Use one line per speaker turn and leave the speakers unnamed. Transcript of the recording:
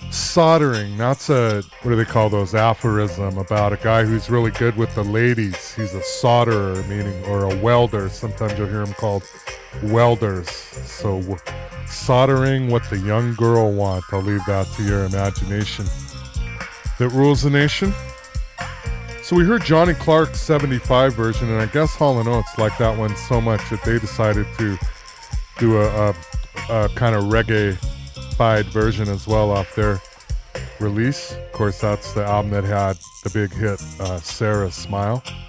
Soldering, that's what do they call those, aphorism about a guy who's really good with the ladies. He's a solderer, meaning, or a welder. Sometimes you'll hear them called welders. So soldering what the young girl want. I'll leave that to your imagination. That rules the nation. So we heard Johnny Clark's 75 version, and I guess Hall & Oates liked that one so much that they decided to do a kind of reggae-fied version as well off their release. Of course, that's the album that had the big hit, Sarah's Smile.